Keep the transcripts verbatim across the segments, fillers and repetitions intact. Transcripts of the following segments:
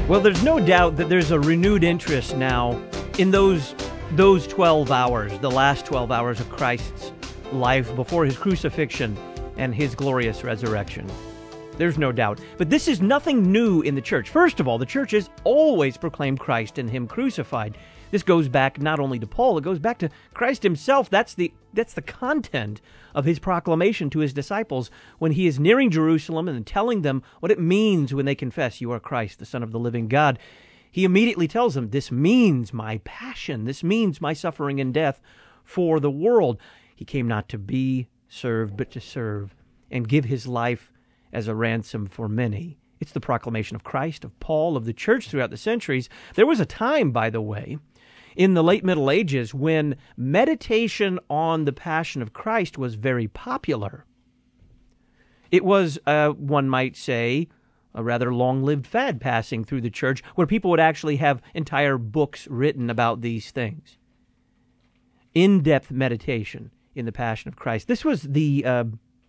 Well, there's no doubt that there's a renewed interest now in those those twelve hours, the last twelve hours of Christ's life before his crucifixion and his glorious resurrection. There's no doubt. But this is nothing new in the church. First of all, the church has always proclaimed Christ and him crucified. This goes back not only to Paul, it goes back to Christ himself. That's the that's the content of his proclamation to his disciples when he is nearing Jerusalem and telling them what it means when they confess, "You are Christ, the Son of the living God." He immediately tells them, this means my passion. This means my suffering and death for the world. He came not to be served, but to serve and give his life as a ransom for many. It's the proclamation of Christ, of Paul, of the church throughout the centuries. There was a time, by the way, in the late Middle Ages when meditation on the Passion of Christ was very popular. It was, uh, one might say, a rather long-lived fad passing through the church where people would actually have entire books written about these things. In-depth meditation in the Passion of Christ. This was the uh,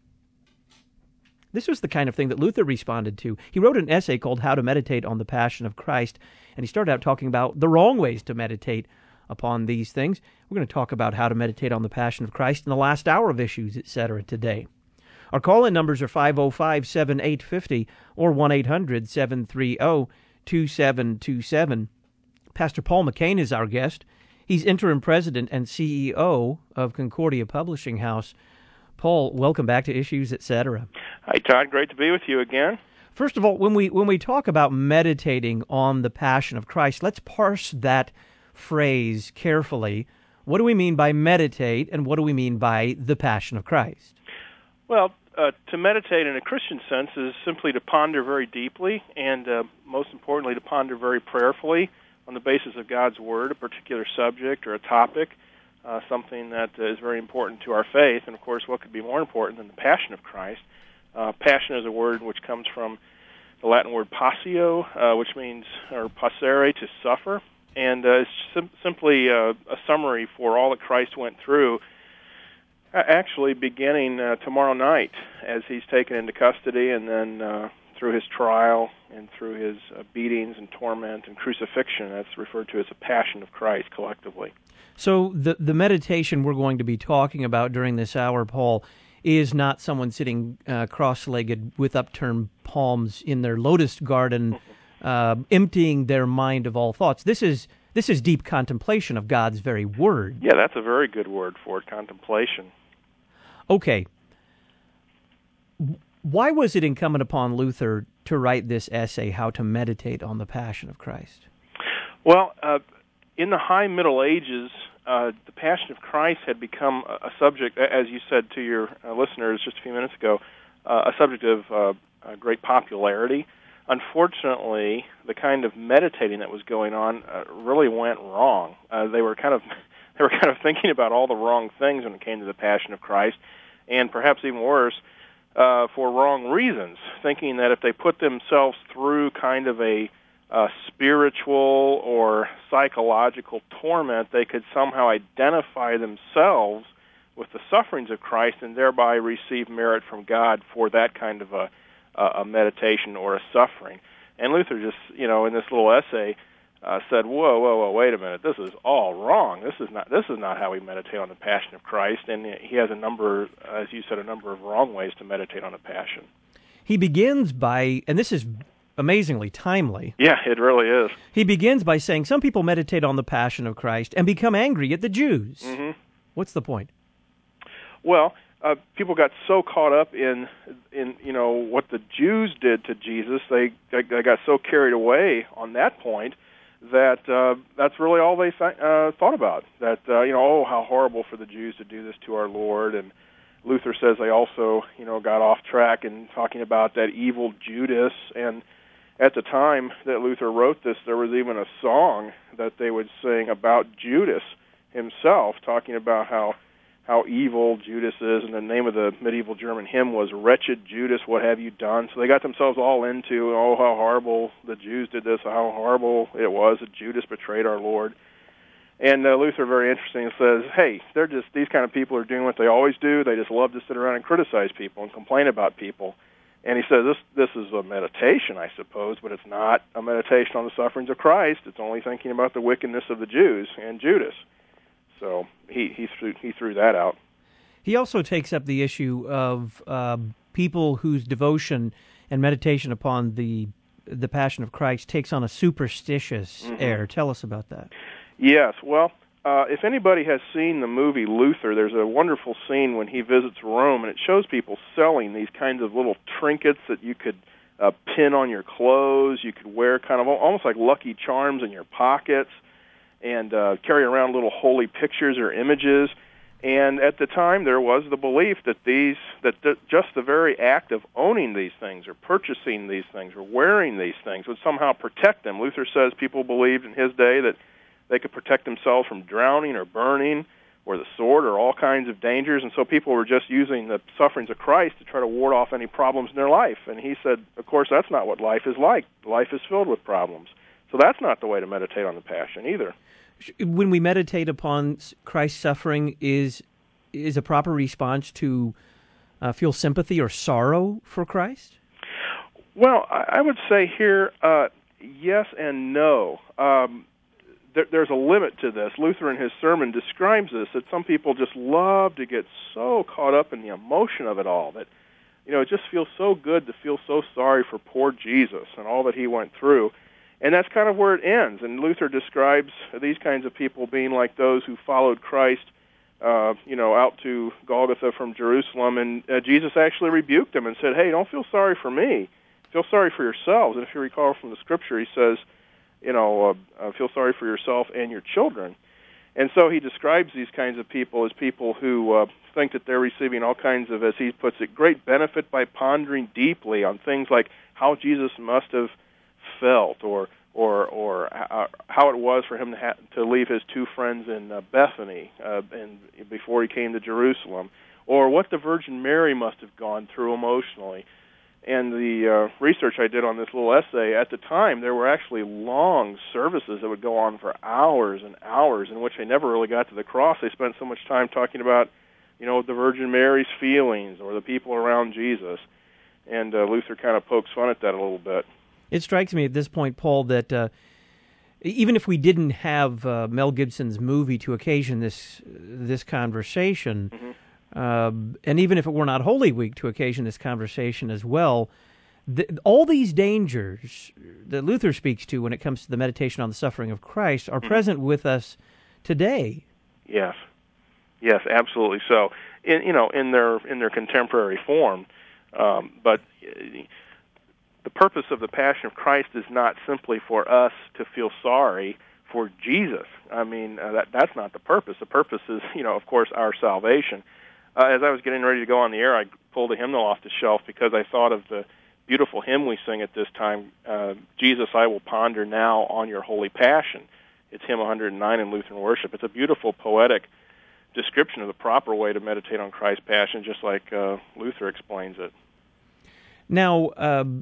this was the kind of thing that Luther responded to. He wrote an essay called How to Meditate on the Passion of Christ, and he started out talking about the wrong ways to meditate upon these things. We're going to talk about how to meditate on the Passion of Christ in the last hour of Issues, et cetera today. Our call-in numbers are five oh five, seven eight five oh or one eight hundred, seven three oh, two seven two seven. Pastor Paul McCain is our guest. He's interim president and C E O of Concordia Publishing House. Paul, welcome back to Issues, et cetera. Hi, Todd. Great to be with you again. First of all, when we when we talk about meditating on the Passion of Christ, let's parse that phrase carefully. What do we mean by meditate, and what do we mean by the Passion of Christ? Well, uh, to meditate in a Christian sense is simply to ponder very deeply and, uh, most importantly, to ponder very prayerfully on the basis of God's Word, a particular subject or a topic, uh, something that is very important to our faith. And, of course, what could be more important than the Passion of Christ? Uh, passion is a word which comes from the Latin word passio, uh, which means, or passere, to suffer. And uh, it's sim- simply uh, a summary for all that Christ went through, uh, actually beginning uh, tomorrow night as he's taken into custody, and then uh, through his trial and through his uh, beatings and torment and crucifixion. That's referred to as the Passion of Christ collectively. So the the meditation we're going to be talking about during this hour, Paul, is not someone sitting uh, cross-legged with upturned palms in their lotus garden, uh, emptying their mind of all thoughts. This is this is deep contemplation of God's very Word. Yeah, that's a very good word for it, contemplation. Okay. Why was it incumbent upon Luther to write this essay, How to Meditate on the Passion of Christ? Well, uh, in the High Middle Ages, uh, the Passion of Christ had become a, a subject, as you said to your uh, listeners just a few minutes ago, uh, a subject of uh, uh, great popularity. Unfortunately, the kind of meditating that was going on uh, really went wrong. Uh, they were kind of they were kind of thinking about all the wrong things when it came to the Passion of Christ, and perhaps even worse, uh, for wrong reasons, thinking that if they put themselves through kind of a uh, spiritual or psychological torment, they could somehow identify themselves with the sufferings of Christ and thereby receive merit from God for that kind of a, a meditation or a suffering. And Luther just, you know, in this little essay, uh, said, "Whoa, whoa, whoa! Wait a minute! This is all wrong. This is not. This is not how we meditate on the Passion of Christ." And he has a number, as you said, a number of wrong ways to meditate on the Passion. He begins by, and this is amazingly timely. Yeah, it really is. He begins by saying some people meditate on the Passion of Christ and become angry at the Jews. Mm-hmm. What's the point? Well, uh, people got so caught up in, in you know, what the Jews did to Jesus, they, they got so carried away on that point that uh, that's really all they th- uh, thought about. That, uh, you know, oh, how horrible for the Jews to do this to our Lord. And Luther says they also, you know, got off track in talking about that evil Judas. And at the time that Luther wrote this, there was even a song that they would sing about Judas himself, talking about how how evil Judas is, and the name of the medieval German hymn was "Wretched Judas, What Have You Done?" So they got themselves all into, oh, how horrible the Jews did this, how horrible it was that Judas betrayed our Lord. And uh, Luther, very interesting, says, hey, they're just, these kind of people are doing what they always do. They just love to sit around and criticize people and complain about people. And he says, this this is a meditation, I suppose, but it's not a meditation on the sufferings of Christ. It's only thinking about the wickedness of the Jews and Judas. So he, he, threw, he threw that out. He also takes up the issue of uh, people whose devotion and meditation upon the the Passion of Christ takes on a superstitious mm-hmm. air. Tell us about that. Yes, well, uh, if anybody has seen the movie Luther, there's a wonderful scene when he visits Rome, and it shows people selling these kinds of little trinkets that you could uh, pin on your clothes, you could wear kind of almost like Lucky Charms in your pockets, and uh, carry around little holy pictures or images. And at the time, there was the belief that these, that th- just the very act of owning these things, or purchasing these things, or wearing these things, would somehow protect them. Luther says people believed in his day that they could protect themselves from drowning or burning, or the sword, or all kinds of dangers. And so people were just using the sufferings of Christ to try to ward off any problems in their life. And he said, of course, that's not what life is like. Life is filled with problems. So that's not the way to meditate on the Passion either. When we meditate upon Christ's suffering, is is a proper response to uh, feel sympathy or sorrow for Christ? Well, I would say here, uh, yes and no. Um, there, there's a limit to this. Luther in his sermon describes this, that some people just love to get so caught up in the emotion of it all, that, you know, it just feels so good to feel so sorry for poor Jesus and all that he went through. And that's kind of where it ends. And Luther describes these kinds of people being like those who followed Christ, uh, you know, out to Golgotha from Jerusalem. And uh, Jesus actually rebuked them and said, hey, don't feel sorry for me. Feel sorry for yourselves. And if you recall from the Scripture, he says, you know, uh, uh, feel sorry for yourself and your children. And so he describes these kinds of people as people who uh, think that they're receiving all kinds of, as he puts it, great benefit by pondering deeply on things like how Jesus must have felt, or or or how it was for him to ha- to leave his two friends in uh, Bethany uh, and before he came to Jerusalem, or what the Virgin Mary must have gone through emotionally. And the uh, research I did on this little essay, at the time, there were actually long services that would go on for hours and hours, in which they never really got to the cross. They spent so much time talking about, you know, the Virgin Mary's feelings or the people around Jesus. And uh, Luther kind of pokes fun at that a little bit. It strikes me at this point, Paul, that uh, even if we didn't have uh, Mel Gibson's movie to occasion this this conversation, mm-hmm. uh, and even if it were not Holy Week to occasion this conversation as well, the, all these dangers that Luther speaks to when it comes to the meditation on the suffering of Christ are mm-hmm. present with us today. Yes, yes, absolutely. So, in you know, in their in their contemporary form, um, but. Uh, The purpose of the Passion of Christ is not simply for us to feel sorry for Jesus. I mean, uh, that that's not the purpose. The purpose is, you know, of course, our salvation. Uh, as I was getting ready to go on the air, I pulled a hymnal off the shelf because I thought of the beautiful hymn we sing at this time, uh, Jesus, I will ponder now on your holy passion. It's hymn one hundred nine in Lutheran worship. It's a beautiful, poetic description of the proper way to meditate on Christ's passion, just like uh, Luther explains it. Now, um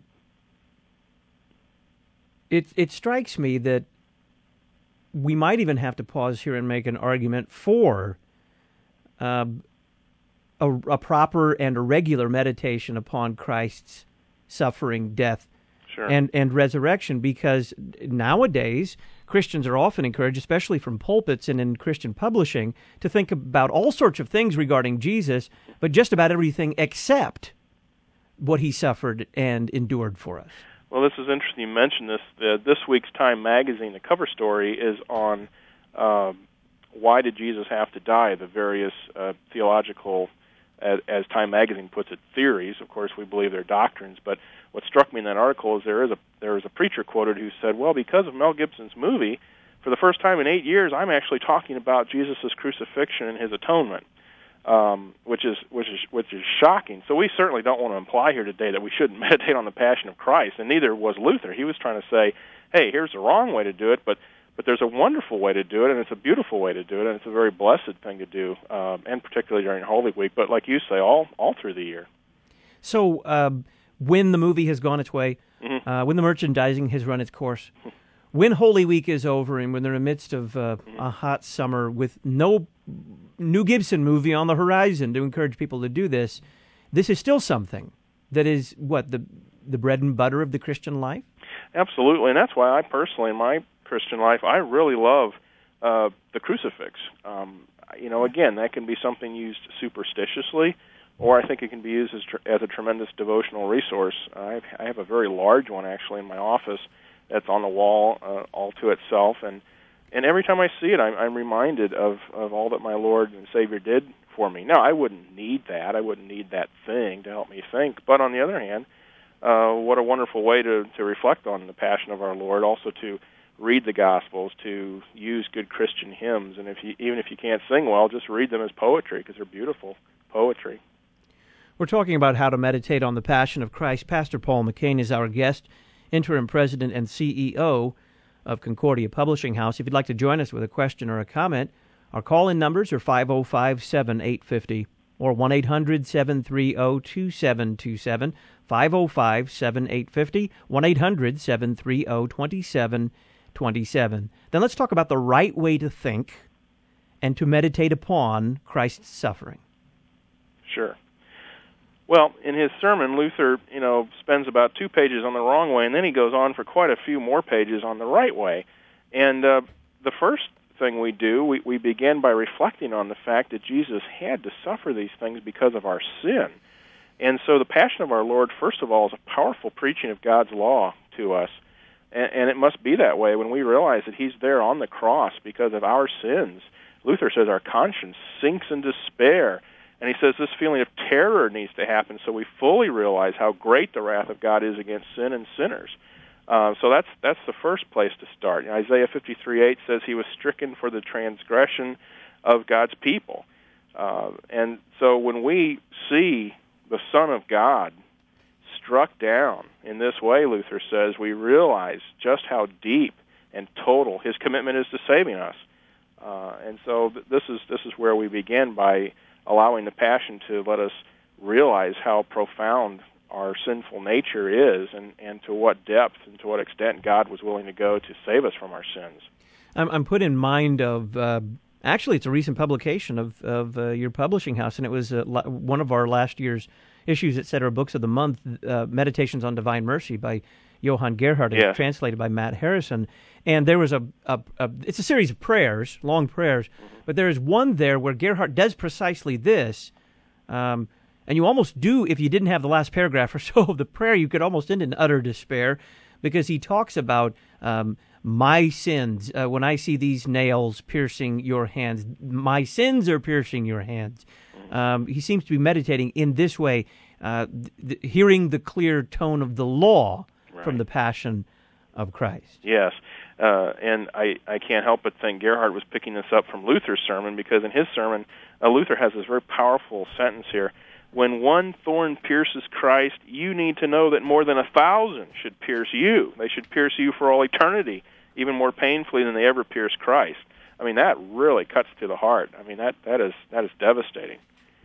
It it strikes me that we might even have to pause here and make an argument for uh, a, a proper and a regular meditation upon Christ's suffering, death, sure. and, and resurrection, because nowadays Christians are often encouraged, especially from pulpits and in Christian publishing, to think about all sorts of things regarding Jesus, but just about everything except what he suffered and endured for us. Well, this is interesting you mentioned this. Uh, this week's Time magazine, the cover story, is on uh, why did Jesus have to die, the various uh, theological, as, as Time magazine puts it, theories. Of course, we believe they're doctrines, but what struck me in that article is there is a there is a preacher quoted who said, well, because of Mel Gibson's movie, for the first time in eight years, I'm actually talking about Jesus' crucifixion and his atonement. Um, which is which is which is shocking. So we certainly don't want to imply here today that we shouldn't meditate on the Passion of Christ, and neither was Luther. He was trying to say, hey, here's the wrong way to do it, but but there's a wonderful way to do it, and it's a beautiful way to do it, and it's a very blessed thing to do, um, and particularly during Holy Week, but like you say, all all through the year. So um, when the movie has gone its way, mm-hmm. uh, when the merchandising has run its course, when Holy Week is over, and when they're in the midst of uh, mm-hmm. a hot summer with no new Gibson movie on the horizon to encourage people to do this, this is still something that is what the the bread and butter of the Christian life? Absolutely, and that's why I personally, in my Christian life, I really love uh, the crucifix. Um, you know, again, that can be something used superstitiously, or I think it can be used as, tr- as a tremendous devotional resource. I have, I have a very large one, actually, in my office that's on the wall uh, all to itself, and and every time I see it, I'm, I'm reminded of, of all that my Lord and Savior did for me. Now, I wouldn't need that. I wouldn't need that thing to help me think, but on the other hand, Uh, what a wonderful way to, to reflect on the passion of our Lord, also to read the Gospels, to use good Christian hymns, and if you, even if you can't sing well, just read them as poetry, because they're beautiful poetry. We're talking about how to meditate on the Passion of Christ. Pastor Paul McCain is our guest, interim president and C E O of Concordia Publishing House. If you'd like to join us with a question or a comment, our call-in numbers are five oh five, seven eight five oh or one eight hundred, seven three oh, two seven two seven, five oh five, seven eight five oh, one eight hundred, seven three oh, two seven two seven. Then let's talk about the right way to think and to meditate upon Christ's suffering. Sure. Well, in his sermon, Luther, you know, spends about two pages on the wrong way, and then he goes on for quite a few more pages on the right way. And uh, the first thing we do, we, we begin by reflecting on the fact that Jesus had to suffer these things because of our sin. And so the passion of our Lord, first of all, is a powerful preaching of God's law to us. And, and it must be that way when we realize that he's there on the cross because of our sins. Luther says our conscience sinks in despair. And he says this feeling of terror needs to happen so we fully realize how great the wrath of God is against sin and sinners. Uh, so that's that's the first place to start. Isaiah fifty-three eight says he was stricken for the transgression of God's people. Uh, and so when we see the Son of God struck down in this way, Luther says, we realize just how deep and total his commitment is to saving us. Uh, and so th- this is this is where we begin by allowing the Passion to let us realize how profound our sinful nature is, and, and to what depth and to what extent God was willing to go to save us from our sins. I'm, I'm put in mind of, uh, actually it's a recent publication of, of uh, your publishing house, and it was uh, one of our last year's Issues, et cetera, Books of the Month, uh, Meditations on Divine Mercy by Johann Gerhard, and yes. translated by Matt Harrison. And there was a, a, a, it's a series of prayers, long prayers, mm-hmm. but there is one there where Gerhard does precisely this, um, and you almost do, if you didn't have the last paragraph or so of the prayer, you could almost end in utter despair, because he talks about um, my sins. Uh, when I see these nails piercing your hands, my sins are piercing your hands. Um, he seems to be meditating in this way, uh, th- hearing the clear tone of the law right. from the Passion of Christ. Yes, uh, and I, I can't help but think Gerhard was picking this up from Luther's sermon, because in his sermon, uh, Luther has this very powerful sentence here. When one thorn pierces Christ, you need to know that more than a thousand should pierce you. They should pierce you for all eternity, even more painfully than they ever pierced Christ. I mean, that really cuts to the heart. I mean, that, that is that is devastating.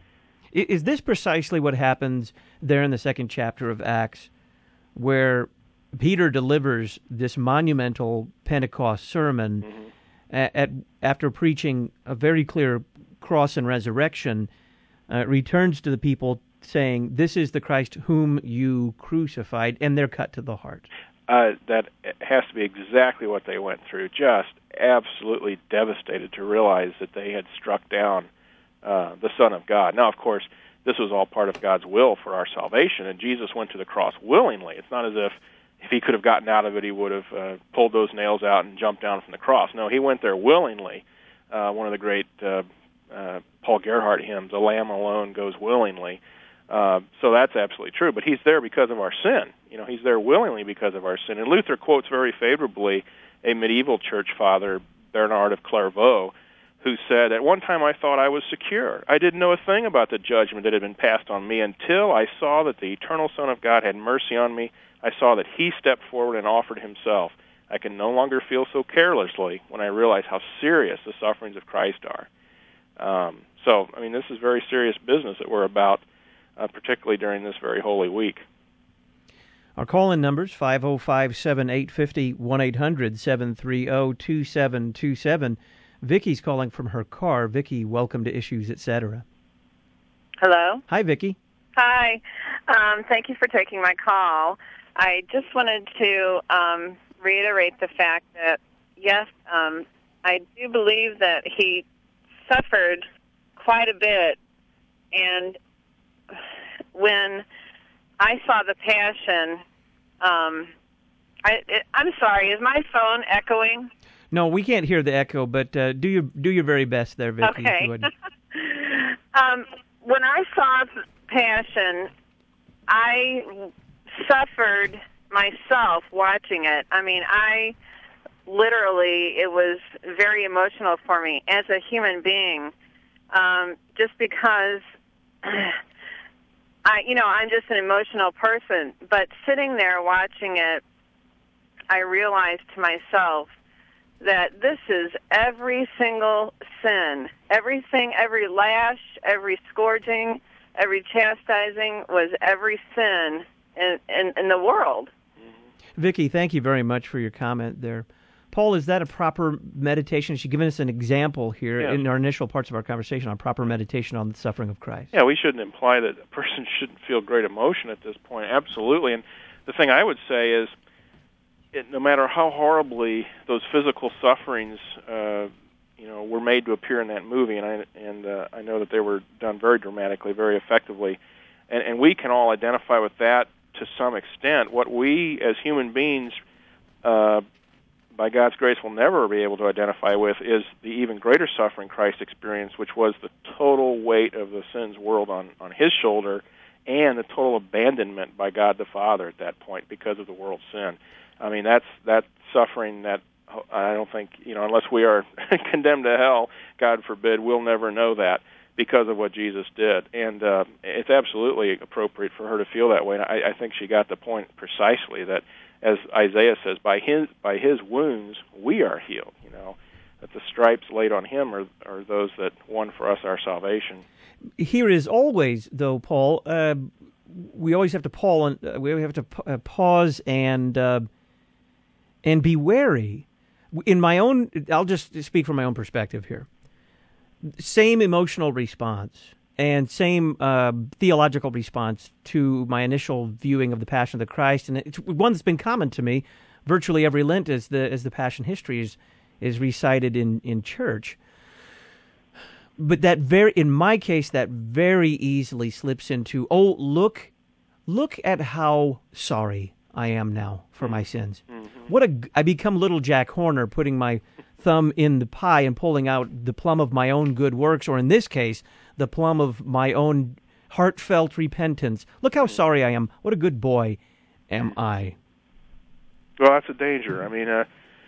Is this precisely what happens there in the second chapter of Acts, where Peter delivers this monumental Pentecost sermon mm-hmm. at, at after preaching a very clear cross and resurrection, uh, returns to the people saying, "This is the Christ whom you crucified," and they're cut to the heart? Uh, that has to be exactly what they went through, just absolutely devastated to realize that they had struck down uh, the Son of God. Now, of course, this was all part of God's will for our salvation, and Jesus went to the cross willingly. It's not as if if he could have gotten out of it, he would have uh, pulled those nails out and jumped down from the cross. No, he went there willingly. Uh, one of the great uh, uh, Paul Gerhardt hymns, "The Lamb alone goes willingly." Uh, so that's absolutely true. But he's there because of our sin. You know, he's there willingly because of our sin. And Luther quotes very favorably a medieval church father, Bernard of Clairvaux, who said, "At one time I thought I was secure. I didn't know a thing about the judgment that had been passed on me until I saw that the eternal Son of God had mercy on me. I saw that he stepped forward and offered himself. I can no longer feel so carelessly when I realize how serious the sufferings of Christ are." Um, so, I mean, this is very serious business that we're about, uh, particularly during this very holy week. Our call-in numbers, five oh five, seven eight five oh, one eight hundred, seven three oh, two seven two seven. Vicky's calling from her car. Vicky, welcome to Issues, et cetera. Hello. Hi, Vicky. Hi. Um, thank you for taking my call. I just wanted to um, reiterate the fact that, yes, um, I do believe that he suffered quite a bit. And when I saw the Passion, um, I, it, I'm sorry, is my phone echoing? No, we can't hear the echo, but uh, do your do your very best there, Vicki. Okay. um, when I saw the Passion, I suffered myself watching it. I mean, I literally, it was very emotional for me as a human being, um, just because, I, you know, I'm just an emotional person. But sitting there watching it, I realized to myself that this is every single sin, everything, every lash, every scourging, every chastising was every sin in, in, in the world. Vicki, thank you very much for your comment there. Paul, is that a proper meditation? She's given us an example here yes. in our initial parts of our conversation on proper meditation on the suffering of Christ. Yeah, we shouldn't imply that a person shouldn't feel great emotion at this point. Absolutely. And the thing I would say is, it, no matter how horribly those physical sufferings uh, you know, were made to appear in that movie, and I and uh, I know that they were done very dramatically, very effectively, and, and we can all identify with that to some extent. What we as human beings, uh, by God's grace, will never be able to identify with is the even greater suffering Christ experienced, which was the total weight of the sin's world on, on his shoulder, and the total abandonment by God the Father at that point because of the world's sin. I mean, that's that suffering that I don't think, you know, unless we are condemned to hell, God forbid, we'll never know that because of what Jesus did. And uh, it's absolutely appropriate for her to feel that way. And I, I think she got the point precisely that, as Isaiah says, by his by his wounds we are healed. You know, that the stripes laid on him are, are those that won for us our salvation. Here is always, though, Paul, uh, we always have to Paul, uh, we have to uh, pause and uh, and be wary. In my own, I'll just speak from my own perspective here. Same emotional response and same uh, theological response to my initial viewing of the Passion of the Christ, and it's one that's been common to me virtually every Lent as the as the Passion history is is recited in, in church. But that very, in my case, that very easily slips into, oh, look, look at how sorry I am now for my sins. Mm-hmm. What a, I become little Jack Horner, putting my thumb in the pie and pulling out the plum of my own good works, or in this case, the plum of my own heartfelt repentance. Look how sorry I am. What a good boy am I. Well, that's a danger. I mean, uh,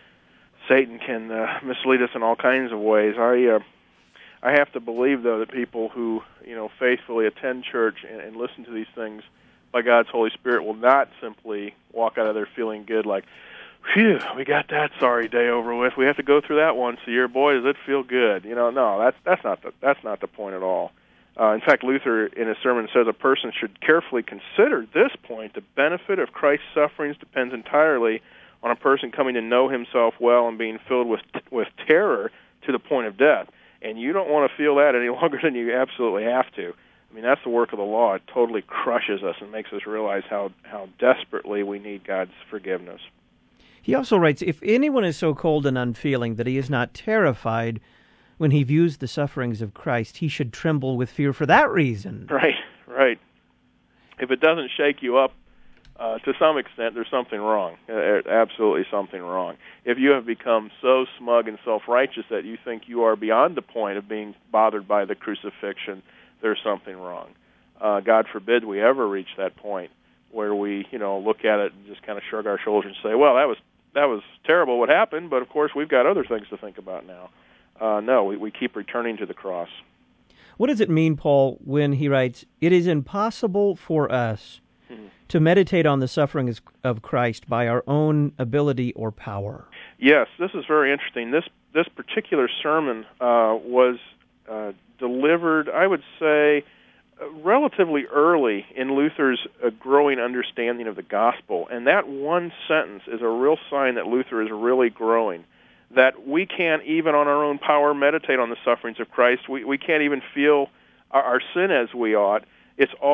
Satan can uh, mislead us in all kinds of ways. I uh, I have to believe, though, that people who, you know, faithfully attend church and, and listen to these things by God's Holy Spirit will not simply walk out of there feeling good like, phew, we got that sorry day over with. We have to go through that once a year. Boy, does it feel good. You know, no, that's that's not the that's not the point at all. Uh, in fact, Luther in his sermon says a person should carefully consider this point. The benefit of Christ's sufferings depends entirely on a person coming to know himself well and being filled with with terror to the point of death. And you don't want to feel that any longer than you absolutely have to. I mean, that's the work of the law. It totally crushes us and makes us realize how, how desperately we need God's forgiveness. He also writes, if anyone is so cold and unfeeling that he is not terrified when he views the sufferings of Christ, he should tremble with fear for that reason. Right, right. If it doesn't shake you up, uh, to some extent, there's something wrong. Uh, absolutely something wrong. If you have become so smug and self-righteous that you think you are beyond the point of being bothered by the crucifixion, there's something wrong. Uh, God forbid we ever reach that point where we, you know, look at it and just kind of shrug our shoulders and say, well, that was that was terrible what happened, but of course we've got other things to think about now. Uh, no, we, we keep returning to the cross. What does it mean, Paul, when he writes, it is impossible for us hmm. to meditate on the sufferings of Christ by our own ability or power? Yes, this is very interesting. This this particular sermon uh, was uh, delivered, I would say, relatively early in Luther's uh, growing understanding of the gospel. And that one sentence is a real sign that Luther is really growing, that we can't even on our own power meditate on the sufferings of Christ. We we can't even feel our, our sin as we ought. It's all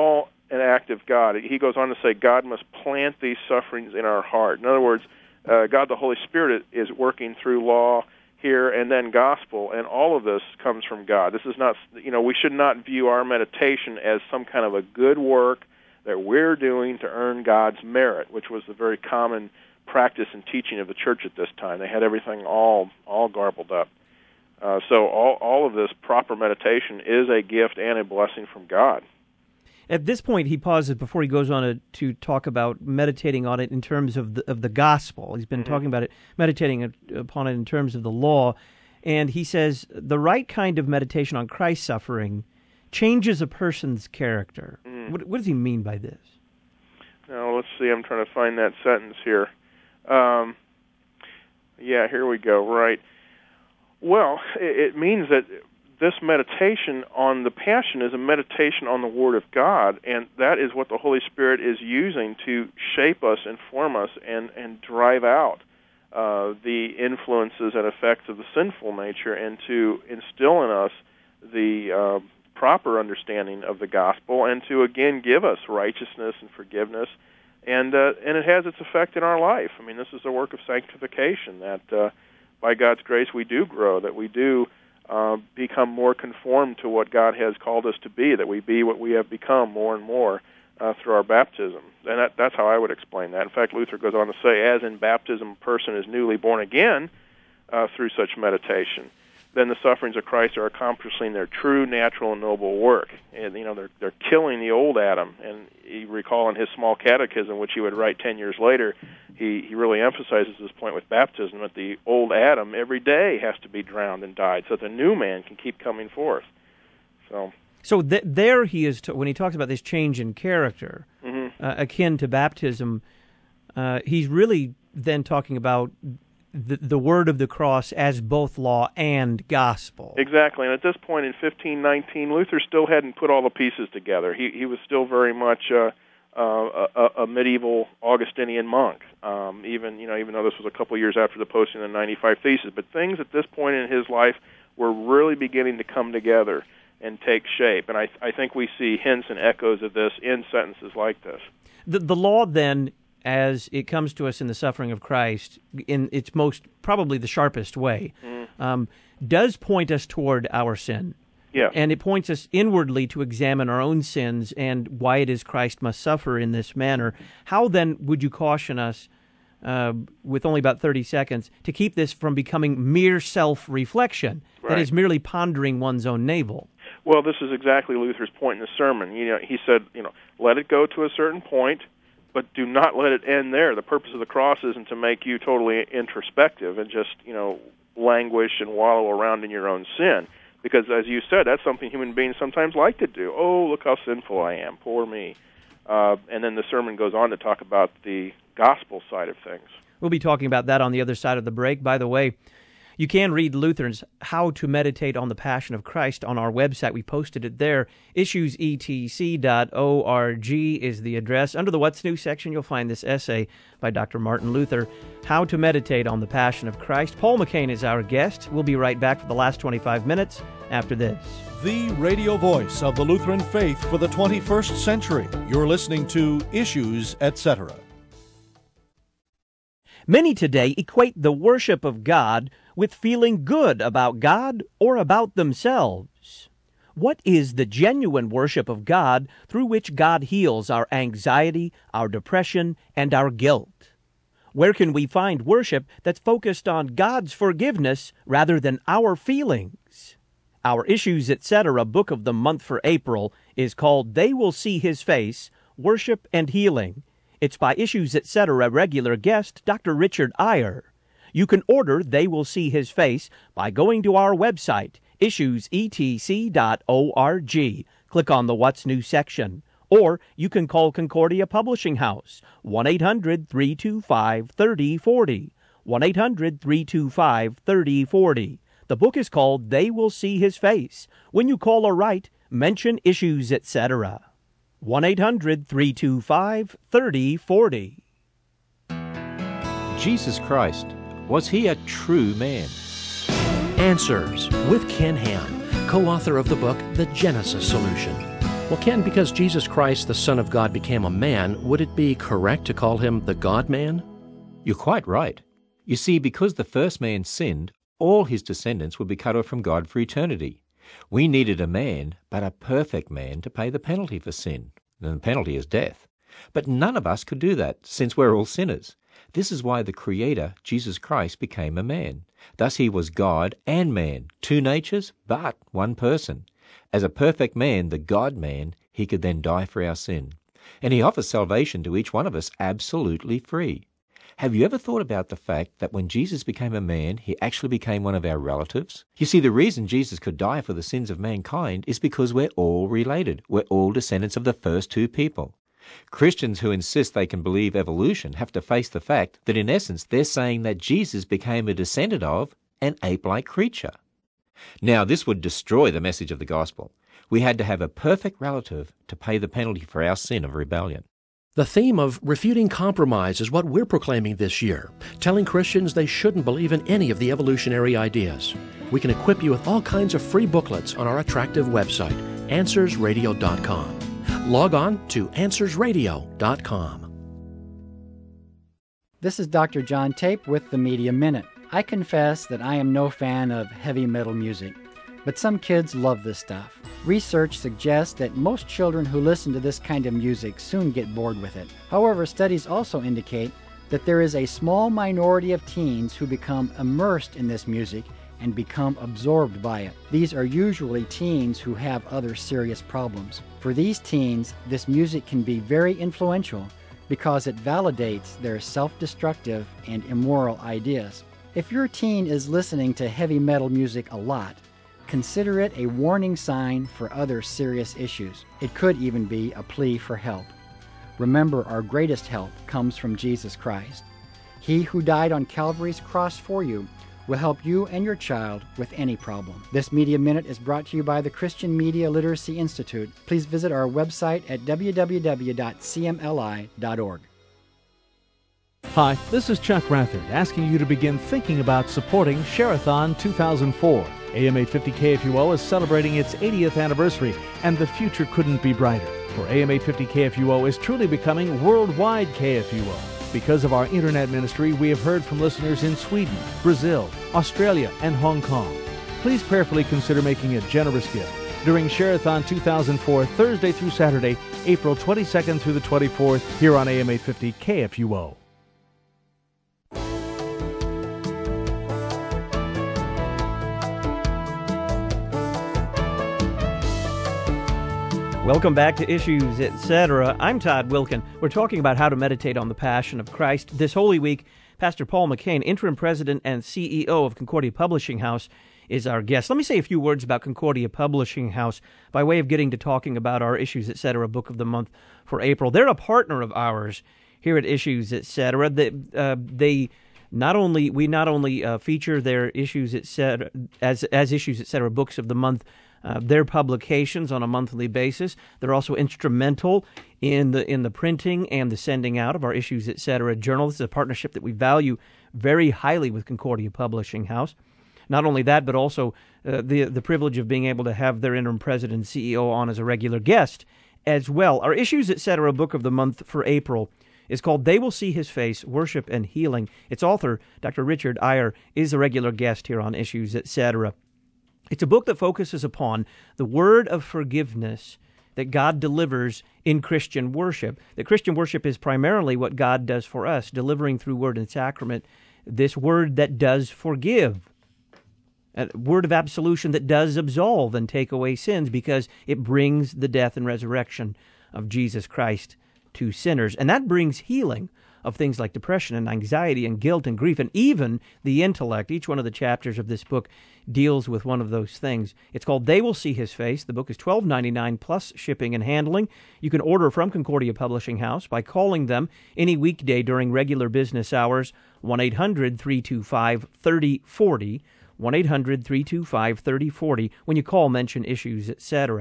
an act of God. He goes on to say God must plant these sufferings in our heart. In other words, uh, God the Holy Spirit is working through law here and then gospel, and all of this comes from God. This is not, you know, we should not view our meditation as some kind of a good work that we're doing to earn God's merit, which was the very common practice and teaching of the church at this time. They had everything all all garbled up. Uh, so all all of this proper meditation is a gift and a blessing from God. At this point, he pauses before he goes on to, to talk about meditating on it in terms of the, of the gospel. He's been mm-hmm. talking about it, meditating upon it in terms of the law. And he says the right kind of meditation on Christ's suffering changes a person's character. Mm. What, what does he mean by this? Now, let's see. I'm trying to find that sentence here. Um, yeah, here we go. Right. Well, it, it means that this meditation on the Passion is a meditation on the Word of God, and that is what the Holy Spirit is using to shape us, inform us, and, and drive out uh, the influences and effects of the sinful nature, and to instill in us the uh, proper understanding of the gospel, and to, again, give us righteousness and forgiveness. And uh, and it has its effect in our life. I mean, this is a work of sanctification, that uh, by God's grace we do grow, that we do Uh, become more conformed to what God has called us to be, that we be what we have become more and more uh, through our baptism. And that, that's how I would explain that. In fact, Luther goes on to say, as in baptism a person is newly born again uh, through such meditation, then the sufferings of Christ are accomplishing their true, natural, and noble work. And, you know, they're, they're killing the old Adam. And you recall in his small catechism, which he would write ten years later, he, he really emphasizes this point with baptism, that the old Adam every day has to be drowned and died so that the new man can keep coming forth. So so th- there he is, t- when he talks about this change in character, mm-hmm. uh, akin to baptism, uh, he's really then talking about The, the word of the cross as both law and gospel. Exactly, and at this point in fifteen nineteen, Luther still hadn't put all the pieces together. He he was still very much uh, uh, a, a medieval Augustinian monk. Um, even you know, even though this was a couple years after the posting of the ninety-five Theses, but things at this point in his life were really beginning to come together and take shape. And I I think we see hints and echoes of this in sentences like this. The the law then, as it comes to us in the suffering of Christ, in its most, probably the sharpest way, mm. um, does point us toward our sin. Yeah. And it points us inwardly to examine our own sins and why it is Christ must suffer in this manner. How then would you caution us, uh, with only about thirty seconds, to keep this from becoming mere self-reflection, right. That is merely pondering one's own navel? Well, this is exactly Luther's point in the sermon. You know, he said, you know, let it go to a certain point, but do not let it end there. The purpose of the cross isn't to make you totally introspective and just, you know, languish and wallow around in your own sin. Because, as you said, that's something human beings sometimes like to do. Oh, look how sinful I am. Poor me. Uh, and then the sermon goes on to talk about the gospel side of things. We'll be talking about that on the other side of the break. By the way, you can read Luther's How to Meditate on the Passion of Christ on our website. We posted it there. issues e t c dot org is the address. Under the What's New section, you'll find this essay by Doctor Martin Luther, How to Meditate on the Passion of Christ. Paul McCain is our guest. We'll be right back for the last twenty-five minutes after this. The radio voice of the Lutheran faith for the twenty-first century. You're listening to Issues, et cetera. Many today equate the worship of God with feeling good about God or about themselves. What is the genuine worship of God through which God heals our anxiety, our depression, and our guilt? Where can we find worship that's focused on God's forgiveness rather than our feelings? Our Issues, et cetera book of the month for April is called They Will See His Face, Worship and Healing. It's by Issues, et cetera regular guest, Doctor Richard Iyer. You can order They Will See His Face by going to our website, issues e t c dot org. Click on the What's New section. Or you can call Concordia Publishing House, one eight hundred, three two five, three oh four oh, one eight hundred, three two five, three oh four oh. The book is called They Will See His Face. When you call or write, mention Issues, et cetera. one eight hundred, three two five, three oh four oh. Jesus Christ, was he a true man? Answers with Ken Ham, co-author of the book The Genesis Solution. Well, Ken, because Jesus Christ, the Son of God, became a man, would it be correct to call him the God-man? You're quite right. You see, because the first man sinned, all his descendants would be cut off from God for eternity. We needed a man, but a perfect man, to pay the penalty for sin. And the penalty is death. But none of us could do that, since we're all sinners. This is why the Creator, Jesus Christ, became a man. Thus he was God and man, two natures, but one person. As a perfect man, the God-man, he could then die for our sin. And he offers salvation to each one of us absolutely free. Have you ever thought about the fact that when Jesus became a man, he actually became one of our relatives? You see, the reason Jesus could die for the sins of mankind is because we're all related. We're all descendants of the first two people. Christians who insist they can believe evolution have to face the fact that in essence they're saying that Jesus became a descendant of an ape-like creature. Now, this would destroy the message of the gospel. We had to have a perfect relative to pay the penalty for our sin of rebellion. The theme of refuting compromise is what we're proclaiming this year, telling Christians they shouldn't believe in any of the evolutionary ideas. We can equip you with all kinds of free booklets on our attractive website, answers radio dot com. Log on to answers radio dot com. This is Doctor John Tape with the Media Minute. I confess that I am no fan of heavy metal music, but some kids love this stuff. Research suggests that most children who listen to this kind of music soon get bored with it. However, studies also indicate that there is a small minority of teens who become immersed in this music and become absorbed by it. These are usually teens who have other serious problems. For these teens, this music can be very influential because it validates their self-destructive and immoral ideas. If your teen is listening to heavy metal music a lot, consider it a warning sign for other serious issues. It could even be a plea for help. Remember, our greatest help comes from Jesus Christ. He who died on Calvary's cross for you will help you and your child with any problem. This Media Minute is brought to you by the Christian Media Literacy Institute. Please visit our website at w w w dot c m l i dot org. Hi, this is Chuck Rathard asking you to begin thinking about supporting Share-a-thon two thousand four. A M eight fifty K F U O is celebrating its eightieth anniversary, and the future couldn't be brighter. For A M eight fifty K F U O is truly becoming worldwide K F U O. Because of our internet ministry, we have heard from listeners in Sweden, Brazil, Australia, and Hong Kong. Please prayerfully consider making a generous gift during Share-a-thon two thousand four, Thursday through Saturday, April twenty-second through the twenty-fourth, here on A M eight fifty K F U O. Welcome back to Issues, et cetera. I'm Todd Wilkin. We're talking about how to meditate on the Passion of Christ. This Holy Week, Pastor Paul McCain, interim president and C E O of Concordia Publishing House, is our guest. Let me say a few words about Concordia Publishing House by way of getting to talking about our Issues, et cetera. Book of the month for April. They're a partner of ours here at Issues, et cetera. They, uh, they not only we not only uh, feature their Issues, et cetera. as as Issues, et cetera. Books of the month. Uh, their publications on a monthly basis. They're also instrumental in the in the printing and the sending out of our Issues, et cetera. journal. This is a partnership that we value very highly with Concordia Publishing House. Not only that, but also uh, the the privilege of being able to have their interim president and C E O on as a regular guest as well. Our Issues, et cetera. Book of the month for April is called They Will See His Face, Worship and Healing. Its author, Doctor Richard Eyre, is a regular guest here on Issues, et cetera. It's a book that focuses upon the word of forgiveness that God delivers in Christian worship. That Christian worship is primarily what God does for us, delivering through word and sacrament this word that does forgive, a word of absolution that does absolve and take away sins because it brings the death and resurrection of Jesus Christ to sinners. And that brings healing of things like depression and anxiety and guilt and grief and even the intellect. Each one of the chapters of this book deals with one of those things. It's called They Will See His Face. The book is twelve ninety-nine plus shipping and handling. You can order from Concordia Publishing House by calling them any weekday during regular business hours, one eight hundred, three two five, three oh four oh, one eight hundred, three two five, three oh four oh. When you call, mention Issues, et cetera.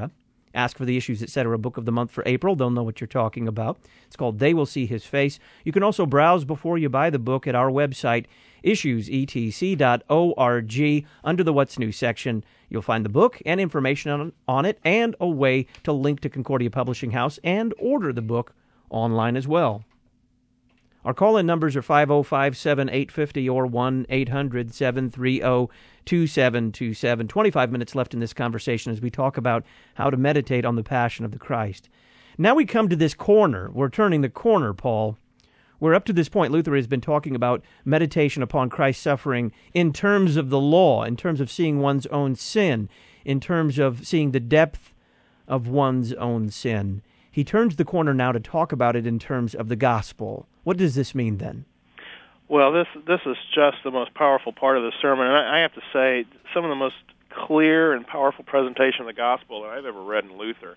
Ask for the Issues Etc. Book of the Month for April. They'll know what you're talking about. It's called They Will See His Face. You can also browse before you buy the book at our website, issues e t c dot org. Under the What's New section, you'll find the book and information on, on it, and a way to link to Concordia Publishing House and order the book online as well. Our call-in numbers are five oh five, seven eight five oh or one eight hundred, seven three oh, two seven two seven. twenty-five minutes left in this conversation as we talk about how to meditate on the Passion of the Christ. Now we come to this corner. We're turning the corner, Paul. Where up to this point, Luther has been talking about meditation upon Christ's suffering in terms of the law, in terms of seeing one's own sin, in terms of seeing the depth of one's own sin. He turns the corner now to talk about it in terms of the gospel. What does this mean then? Well, this this is just the most powerful part of the sermon, and I, I have to say, some of the most clear and powerful presentation of the gospel that I've ever read in Luther.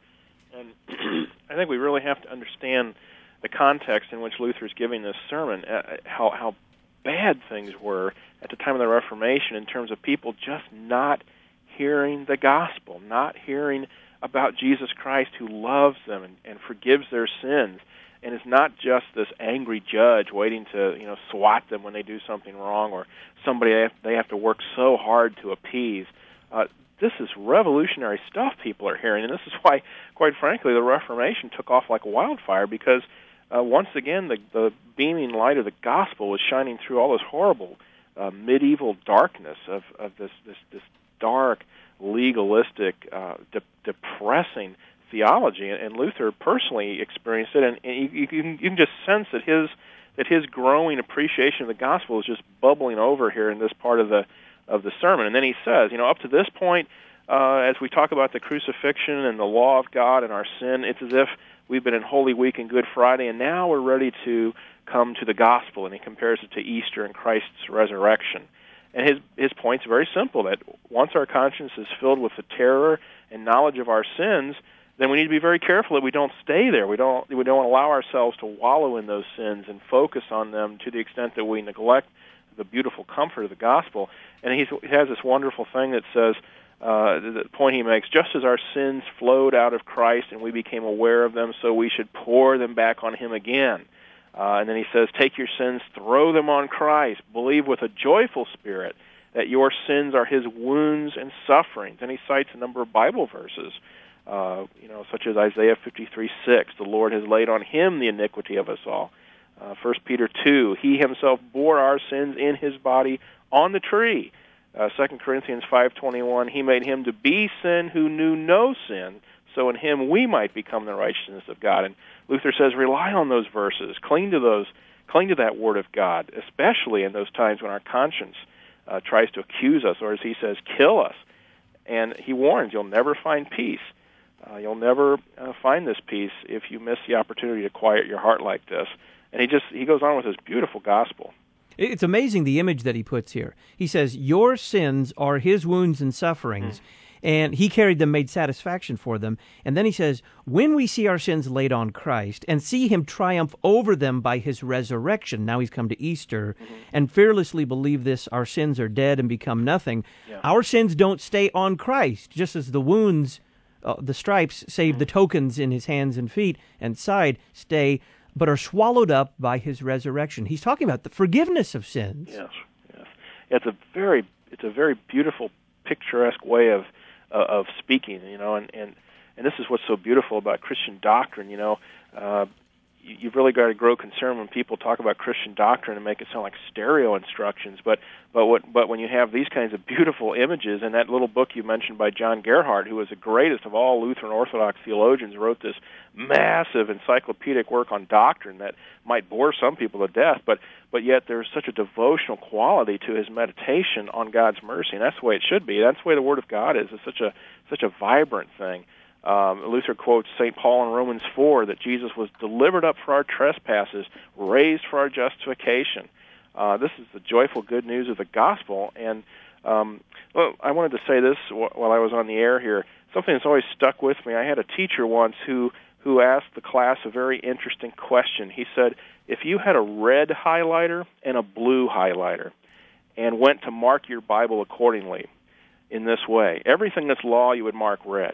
And I think we really have to understand the context in which Luther is giving this sermon, uh, how how bad things were at the time of the Reformation in terms of people just not hearing the gospel, not hearing about Jesus Christ who loves them and, and forgives their sins, and is not just this angry judge waiting to, you know, swat them when they do something wrong, or somebody they have, they have to work so hard to appease. Uh, this is revolutionary stuff people are hearing, and this is why, quite frankly, the Reformation took off like wildfire, because uh, once again the, the beaming light of the gospel was shining through all this horrible uh, medieval darkness of, of this, this, this dark, legalistic, uh, de- depressing theology, and Luther personally experienced it, and, and you, you, can, you can just sense that his that his growing appreciation of the gospel is just bubbling over here in this part of the of the sermon. And then he says, you know, up to this point, uh, as we talk about the crucifixion and the law of God and our sin, it's as if we've been in Holy Week and Good Friday, and now we're ready to come to the gospel, and he compares it to Easter and Christ's resurrection. And his his point's very simple, that once our conscience is filled with the terror and knowledge of our sins, then we need to be very careful that we don't stay there. We don't we don't allow ourselves to wallow in those sins and focus on them to the extent that we neglect the beautiful comfort of the gospel. And he's, he has this wonderful thing that says, uh, the point he makes, just as our sins flowed out of Christ and we became aware of them, so we should pour them back on him again. Uh, and then he says, take your sins, throw them on Christ, believe with a joyful spirit that your sins are his wounds and sufferings. And he cites a number of Bible verses, uh, you know, such as Isaiah fifty-three six, the Lord has laid on him the iniquity of us all. Uh, First Peter two, he himself bore our sins in his body on the tree. Uh, Second Corinthians five twenty-one, he made him to be sin who knew no sin, so in him we might become the righteousness of God. And Luther says, rely on those verses, cling to those, cling to that word of God, especially in those times when our conscience uh, tries to accuse us, or as he says, kill us. And he warns, you'll never find peace. Uh, you'll never uh, find this peace if you miss the opportunity to quiet your heart like this. And he just he goes on with this beautiful gospel. It's amazing the image that he puts here. He says, your sins are his wounds and sufferings, mm. and he carried them, made satisfaction for them. And then he says, when we see our sins laid on Christ and see him triumph over them by his resurrection, now he's come to Easter, mm-hmm. and fearlessly believe this, our sins are dead and become nothing. Yeah. Our sins don't stay on Christ, just as the wounds, uh, the stripes, save mm-hmm. the tokens in his hands and feet and side, stay, but are swallowed up by his resurrection. He's talking about the forgiveness of sins. Yes, yes. It's a very, it's a very beautiful, picturesque way of uh, of speaking, you know, and, and, and this is what's so beautiful about Christian doctrine, you know. Uh, you, you've really got to grow concerned when people talk about Christian doctrine and make it sound like stereo instructions, but but what but when you have these kinds of beautiful images, and that little book you mentioned by John Gerhardt, who was the greatest of all Lutheran Orthodox theologians, wrote this massive encyclopedic work on doctrine that might bore some people to death, but but yet there's such a devotional quality to his meditation on God's mercy, and that's the way it should be. That's the way the Word of God is. It's such a such a vibrant thing. Um, Luther quotes Saint Paul in Romans four that Jesus was delivered up for our trespasses, raised for our justification. Uh, this is the joyful good news of the gospel. And um, well, I wanted to say this while I was on the air here. Something that's always stuck with me. I had a teacher once who who asked the class a very interesting question. He said, if you had a red highlighter and a blue highlighter and went to mark your Bible accordingly in this way, everything that's law you would mark red.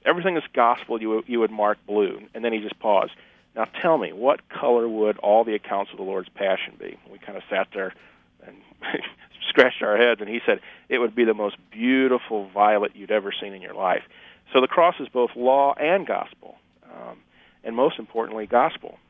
everything that's gospel you you would mark blue. And then he just paused. Now tell me, what color would all the accounts of the Lord's Passion be? We kind of sat there and scratched our heads, and he said it would be the most beautiful violet you'd ever seen in your life. So the cross is both law and gospel, um, and most importantly, gospel.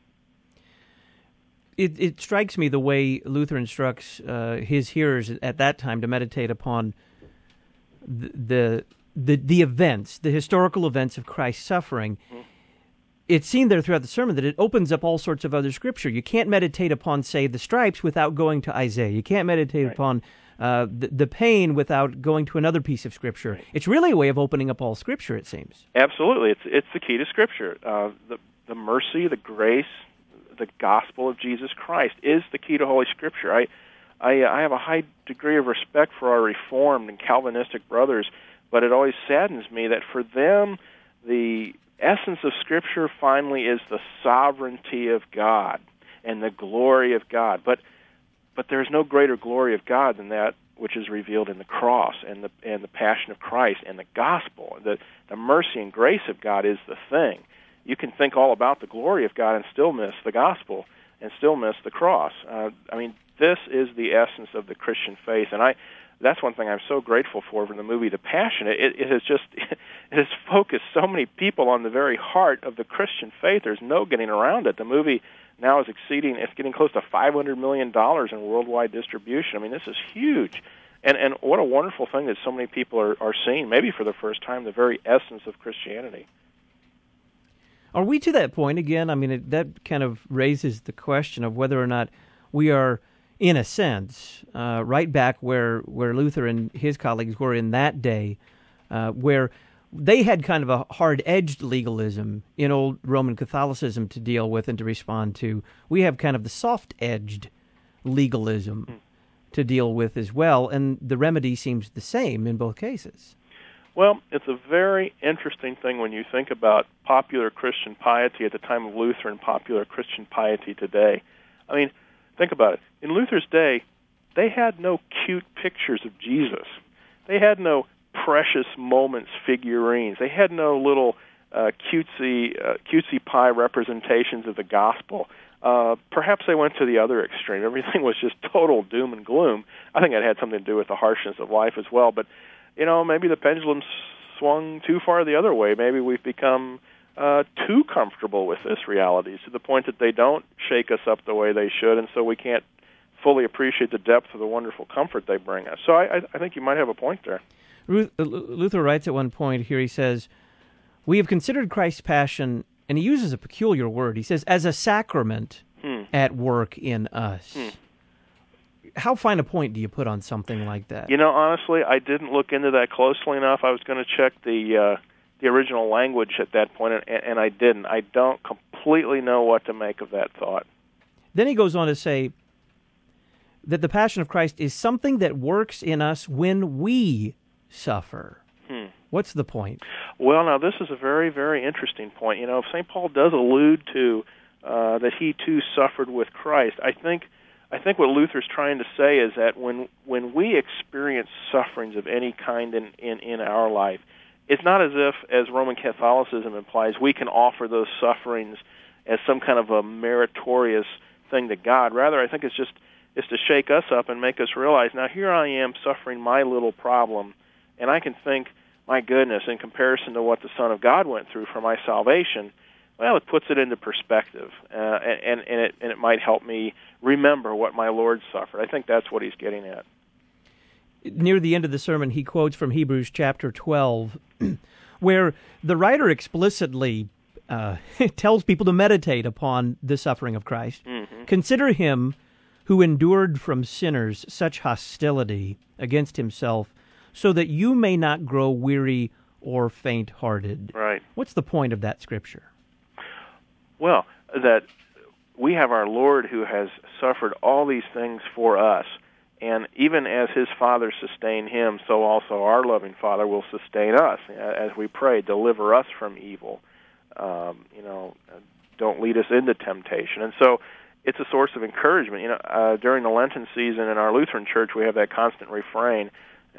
It, it strikes me the way Luther instructs uh, his hearers at that time to meditate upon the the the, the events, the historical events of Christ's suffering. Mm-hmm. It's seen there throughout the sermon that it opens up all sorts of other scripture. You can't meditate upon, say, the stripes without going to Isaiah. You can't meditate right. upon uh, the, the pain without going to another piece of scripture. Right. It's really a way of opening up all scripture, it seems. Absolutely. It's it's the key to scripture. Uh, the, the mercy, the grace, the gospel of Jesus Christ is the key to Holy Scripture. I, I, I have a high degree of respect for our Reformed and Calvinistic brothers, but it always saddens me that for them, the essence of Scripture finally is the sovereignty of God and the glory of God. But but there's no greater glory of God than that which is revealed in the cross and the and the passion of Christ and the gospel. The the mercy and grace of God is the thing. You can think all about the glory of God and still miss the gospel and still miss the cross. Uh, I mean, this is the essence of the Christian faith, and I. That's one thing I'm so grateful for from the movie The Passion. It, it has just it has focused so many people on the very heart of the Christian faith. There's no getting around it. The movie now is exceeding, it's getting close to five hundred million dollars in worldwide distribution. I mean, this is huge. And and what a wonderful thing that so many people are, are seeing, maybe for the first time, the very essence of Christianity. Are we to that point again? I mean, it, that kind of raises the question of whether or not we are, in a sense, uh, right back where, where Luther and his colleagues were in that day, uh, where they had kind of a hard-edged legalism in old Roman Catholicism to deal with and to respond to. We have kind of the soft-edged legalism mm. to deal with as well, and the remedy seems the same in both cases. Well, it's a very interesting thing when you think about popular Christian piety at the time of Luther and popular Christian piety today. I mean, think about it. In Luther's day, they had no cute pictures of Jesus. They had no precious moments figurines. They had no little uh, cutesy, uh, cutesy pie representations of the gospel. Uh, perhaps they went to the other extreme. Everything was just total doom and gloom. I think that had something to do with the harshness of life as well. But, you know, maybe the pendulum swung too far the other way. Maybe we've become uh, too comfortable with this reality to the point that they don't shake us up the way they should, and so we can't fully appreciate the depth of the wonderful comfort they bring us. So I, I think you might have a point there. Luther writes at one point here, he says, "We have considered Christ's passion," and he uses a peculiar word. He says, "as a sacrament hmm. at work in us." Hmm. How fine a point do you put on something like that? You know, honestly, I didn't look into that closely enough. I was going to check the uh, the original language at that point, and, and I didn't. I don't completely know what to make of that thought. Then he goes on to say that the passion of Christ is something that works in us when we suffer. Hmm. What's the point? Well, now, this is a very, very interesting point. You know, Saint Paul does allude to uh, that he, too, suffered with Christ. I think I think what Luther's trying to say is that when when we experience sufferings of any kind in, in, in our life, it's not as if, as Roman Catholicism implies, we can offer those sufferings as some kind of a meritorious thing to God. Rather, I think it's just it's to shake us up and make us realize, now here I am suffering my little problem, and I can think, my goodness, in comparison to what the Son of God went through for my salvation, well, it puts it into perspective, uh, and, and, it, and it might help me remember what my Lord suffered. I think that's what he's getting at. Near the end of the sermon, he quotes from Hebrews chapter twelve, where the writer explicitly uh, tells people to meditate upon the suffering of Christ. Mm-hmm. Consider him who endured from sinners such hostility against himself, so that you may not grow weary or faint-hearted. Right. What's the point of that scripture? Well, that we have our Lord who has suffered all these things for us, and even as his Father sustained him, so also our loving Father will sustain us as we pray, deliver us from evil. Um, you know, don't lead us into temptation. And so it's a source of encouragement. You know, uh, during the Lenten season in our Lutheran church, we have that constant refrain, uh,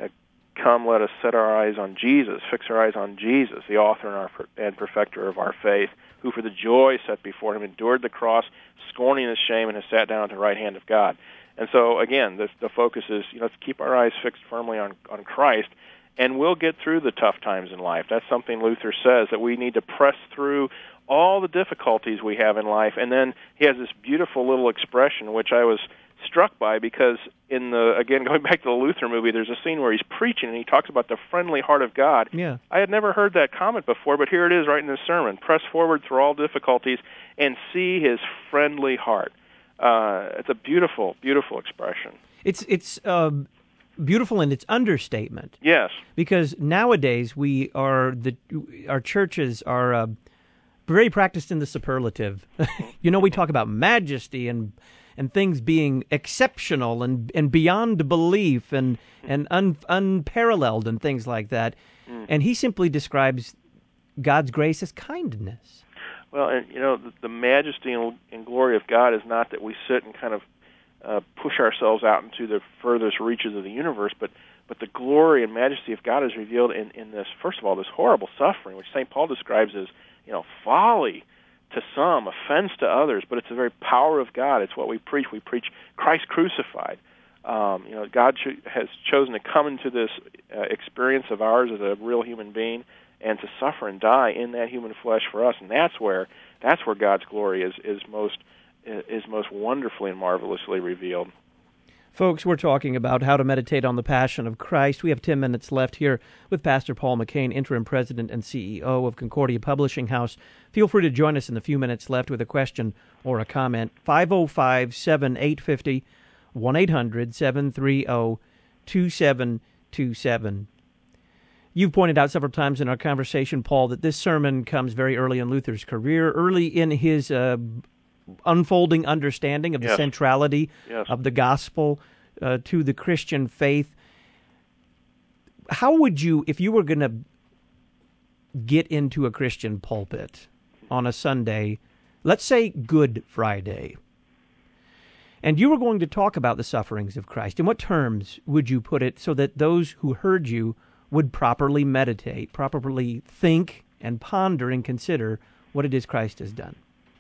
come, let us set our eyes on Jesus, fix our eyes on Jesus, the author and, our, and perfecter of our faith, who for the joy set before him endured the cross, scorning its shame, and has sat down at the right hand of God. And so, again, this, the focus is, you know, let's keep our eyes fixed firmly on, on Christ, and we'll get through the tough times in life. That's something Luther says, that we need to press through all the difficulties we have in life. And then he has this beautiful little expression, which I was struck by, because in the, again, going back to the Luther movie, there's a scene where he's preaching, and he talks about the friendly heart of God. Yeah. I had never heard that comment before, but here it is right in this sermon. Press forward through all difficulties and see his friendly heart. Uh, it's a beautiful, beautiful expression. It's it's uh, beautiful in its understatement. Yes. Because nowadays we are, the our churches are uh, very practiced in the superlative. You know, we talk about majesty and and things being exceptional and, and beyond belief and and un, unparalleled and things like that. Mm. And he simply describes God's grace as kindness. Well, and you know, the, the majesty and, and glory of God is not that we sit and kind of uh, push ourselves out into the furthest reaches of the universe, but but the glory and majesty of God is revealed in, in this, first of all, this horrible suffering, which Saint Paul describes as, you know, folly to some, offense to others, but it's the very power of God. It's what we preach. We preach Christ crucified. Um, you know, God cho- has chosen to come into this uh, experience of ours as a real human being and to suffer and die in that human flesh for us, and that's where that's where God's glory is is most is most wonderfully and marvelously revealed. Folks, we're talking about how to meditate on the Passion of Christ. We have ten minutes left here with Pastor Paul McCain, Interim President and C E O of Concordia Publishing House. Feel free to join us in the few minutes left with a question or a comment. five oh five, seven eight five oh, one eight hundred, seven three zero, two seven two seven. You've pointed out several times in our conversation, Paul, that this sermon comes very early in Luther's career, early in his uh, unfolding understanding of the yes. centrality yes. of the gospel uh, to the Christian faith. How would you, if you were going to get into a Christian pulpit on a Sunday, let's say Good Friday, and you were going to talk about the sufferings of Christ, in what terms would you put it so that those who heard you would properly meditate, properly think and ponder and consider what it is Christ has done?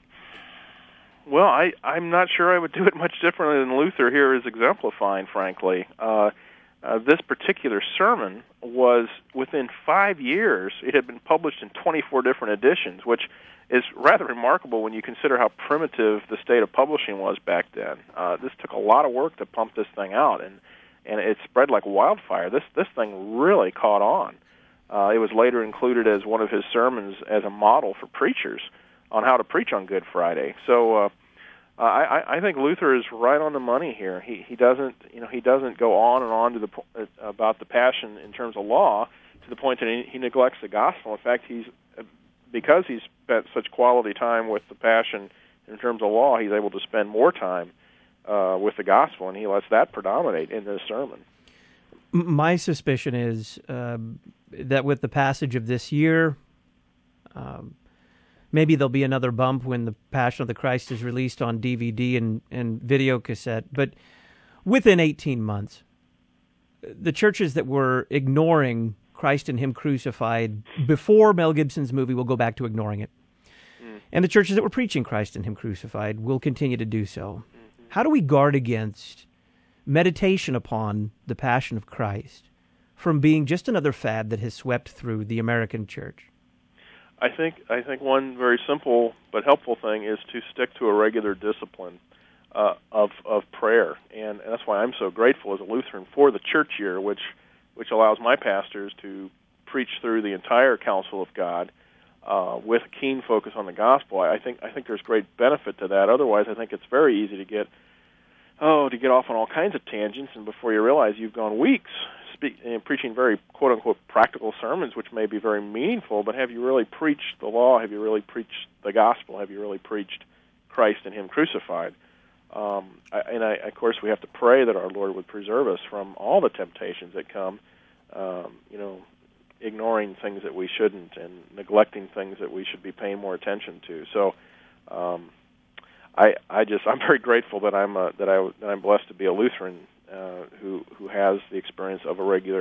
Well, I, I'm not sure I would do it much differently than Luther here is exemplifying, frankly. Uh, uh, this particular sermon was, within five years, it had been published in twenty-four different editions, which is rather remarkable when you consider how primitive the state of publishing was back then. Uh, this took a lot of work to pump this thing out, and and it spread like wildfire. This this thing really caught on. Uh, it was later included as one of his sermons as a model for preachers on how to preach on Good Friday. So uh, I, I think Luther is right on the money here. He he doesn't you know he doesn't go on and on to the uh, about the Passion in terms of law to the point that he, he neglects the gospel. In fact, he's because he's spent such quality time with the Passion in terms of law, he's able to spend more time Uh, with the gospel, and he lets that predominate in this sermon. My suspicion is uh, that with the passage of this year, um, maybe there'll be another bump when the Passion of the Christ is released on D V D and, and video cassette, but within eighteen months, the churches that were ignoring Christ and Him crucified before Mel Gibson's movie will go back to ignoring it. Mm. And the churches that were preaching Christ and Him crucified will continue to do so. How do we guard against meditation upon the Passion of Christ from being just another fad that has swept through the American church? I think I think one very simple but helpful thing is to stick to a regular discipline uh, of of prayer, and that's why I'm so grateful as a Lutheran for the church year, which which allows my pastors to preach through the entire counsel of God uh, with a keen focus on the gospel. I think I think there's great benefit to that. Otherwise, I think it's very easy to get oh to get off on all kinds of tangents, and before you realize you've gone weeks speak, uh, preaching very quote unquote practical sermons, which may be very meaningful. But have you really preached the law? Have you really preached the gospel? Have you really preached Christ and Him crucified? Um, I, and I, of course, we have to pray that our Lord would preserve us from all the temptations that come. Um, you know. ignoring things that we shouldn't and neglecting things that we should be paying more attention to. So, um, I I just I'm very grateful that I'm a, that I that I'm blessed to be a Lutheran uh, who who has the experience of a regular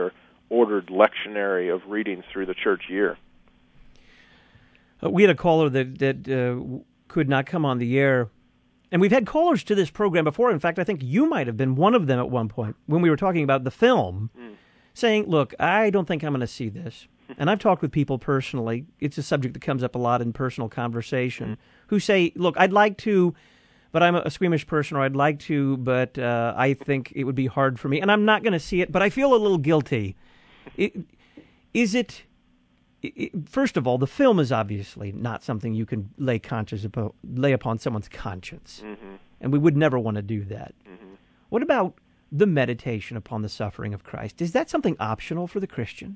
ordered lectionary of readings through the church year. Uh, we had a caller that, that uh, could not come on the air. And we've had callers to this program before. In fact, I think you might have been one of them at one point when we were talking about the film, mm. saying, look, I don't think I'm going to see this. And I've talked with people personally. It's a subject that comes up a lot in personal conversation, mm. who say, look, I'd like to, but I'm a squeamish person, or I'd like to, but uh, I think it would be hard for me. And I'm not going to see it, but I feel a little guilty. It, is it... First of all, the film is obviously not something you can lay conscious upon, lay upon someone's conscience, mm-hmm. and we would never want to do that. Mm-hmm. What about the meditation upon the suffering of Christ? Is that something optional for the Christian?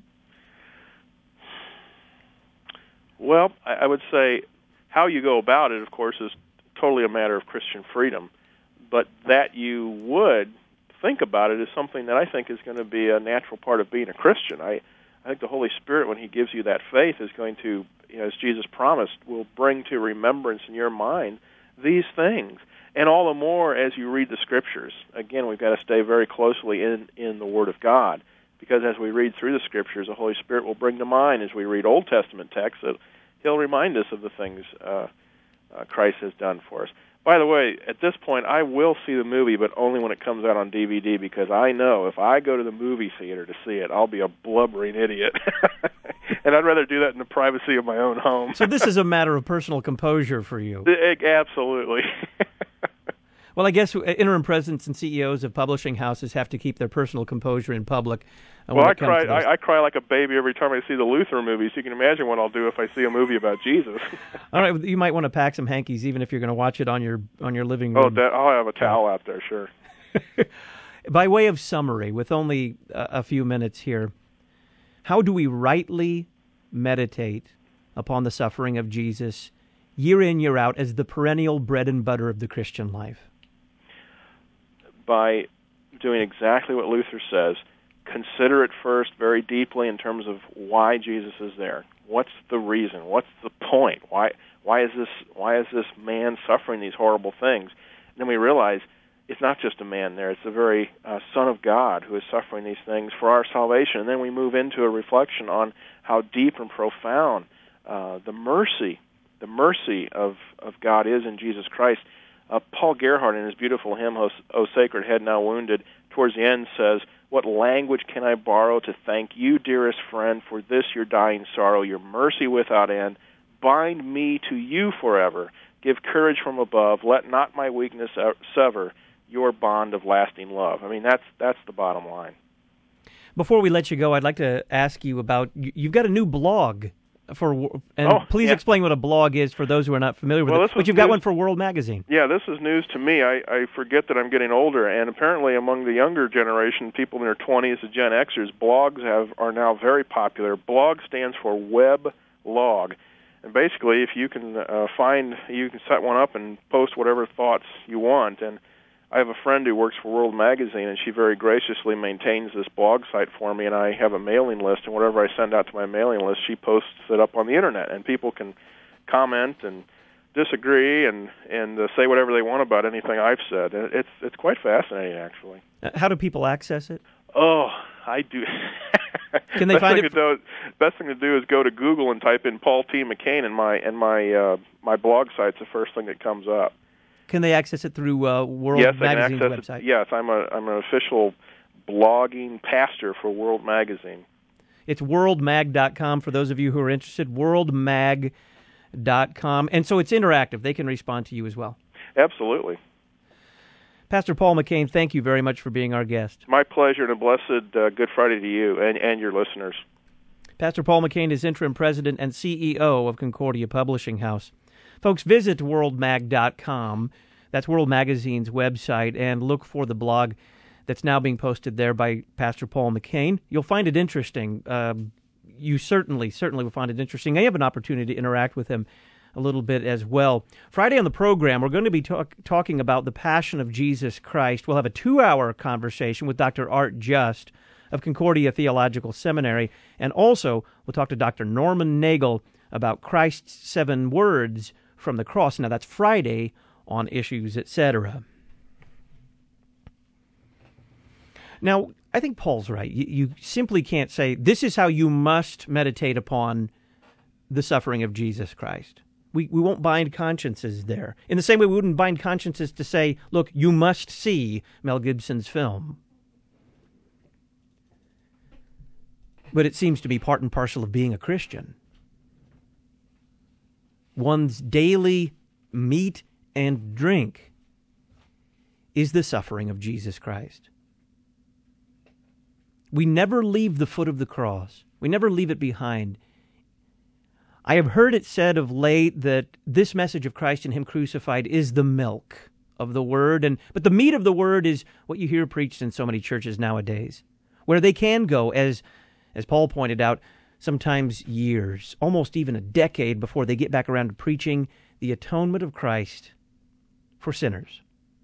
Well, I would say how you go about it, of course, is totally a matter of Christian freedom, but that you would think about it is something that I think is going to be a natural part of being a Christian. I I think the Holy Spirit, when He gives you that faith, is going to, you know, as Jesus promised, will bring to remembrance in your mind these things. And all the more as you read the Scriptures. Again, we've got to stay very closely in, in the Word of God, because as we read through the Scriptures, the Holy Spirit will bring to mind, as we read Old Testament texts, that He'll remind us of the things uh, uh, Christ has done for us. By the way, at this point, I will see the movie, but only when it comes out on D V D, because I know if I go to the movie theater to see it, I'll be a blubbering idiot. And I'd rather do that in the privacy of my own home. So this is a matter of personal composure for you. It, absolutely. Well, I guess interim presidents and C E Os of publishing houses have to keep their personal composure in public. Uh, well, I cry. I, I cry like a baby every time I see the Luther movies. You can imagine what I'll do if I see a movie about Jesus. All right, you might want to pack some hankies, even if you're going to watch it on your on your living room. Oh, that, I'll have a towel out there, sure. By way of summary, with only a, a few minutes here, how do we rightly meditate upon the suffering of Jesus year in, year out as the perennial bread and butter of the Christian life? By doing exactly what Luther says. Consider it first very deeply in terms of why Jesus is there. What's the reason? What's the point? Why why is this why is this man suffering these horrible things? And then we realize it's not just a man there. It's the very uh, Son of God who is suffering these things for our salvation. And then we move into a reflection on how deep and profound uh, the mercy, the mercy of, of God is in Jesus Christ. Uh, Paul Gerhardt, in his beautiful hymn, O, o Sacred Head Now Wounded, towards the end says, "What language can I borrow to thank you, dearest friend, for this your dying sorrow, your mercy without end? Bind me to you forever. Give courage from above. Let not my weakness sever your bond of lasting love." I mean, that's that's the bottom line. Before we let you go, I'd like to ask you about, you've got a new blog. For and oh, please yeah. explain what a blog is for those who are not familiar with well, it. But you've got one for World Magazine. Yeah, this is news to me. I, I forget that I'm getting older, and apparently among the younger generation, people in their twenties, the Gen Xers, blogs have are now very popular. Blog stands for web log, and basically, if you can uh, find, you can set one up and post whatever thoughts you want. And I have a friend who works for World Magazine, and she very graciously maintains this blog site for me, and I have a mailing list, and whatever I send out to my mailing list, she posts it up on the Internet, and people can comment and disagree and, and uh, say whatever they want about anything I've said. It's it's quite fascinating, actually. How do people access it? Oh, I do. Can they best find thing it? To do, best thing to do is go to Google and type in Paul T. McCain, and my, and my, uh, my blog site's the first thing that comes up. Can they access it through uh, World yes, Magazine's I can access website? It. Yes, I'm a I'm an official blogging pastor for World Magazine. It's world mag dot com for those of you who are interested, world mag dot com. And so it's interactive. They can respond to you as well. Absolutely. Pastor Paul McCain, thank you very much for being our guest. My pleasure, and a blessed uh, Good Friday to you and, and your listeners. Pastor Paul McCain is interim president and C E O of Concordia Publishing House. Folks, visit world mag dot com. That's World Magazine's website, and look for the blog that's now being posted there by Pastor Paul McCain. You'll find it interesting. Uh, you certainly, certainly will find it interesting. I have an opportunity to interact with him a little bit as well. Friday on the program, we're going to be talk- talking about the Passion of Jesus Christ. We'll have a two-hour conversation with Doctor Art Just of Concordia Theological Seminary, and also we'll talk to Doctor Norman Nagel about Christ's seven words from the cross. Now, that's Friday on Issues, et cetera. Now, I think Paul's right. You, you simply can't say, this is how you must meditate upon the suffering of Jesus Christ. We we won't bind consciences there. In the same way we wouldn't bind consciences to say, look, you must see Mel Gibson's film. But it seems to be part and parcel of being a Christian. One's daily meat and drink is the suffering of Jesus Christ. We never leave the foot of the cross. We never leave it behind. I have heard it said of late that this message of Christ and Him crucified is the milk of the Word, and but the meat of the Word is what you hear preached in so many churches nowadays, where they can go, as as Paul pointed out, sometimes years, almost even a decade before they get back around to preaching the atonement of Christ for sinners.